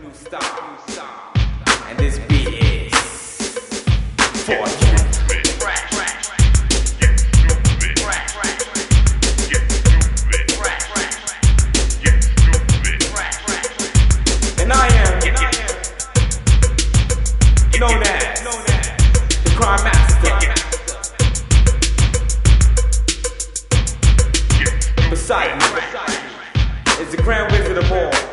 And this beat is for you. And I am known as the Crime Master. Beside me is the Grand Wizard of all.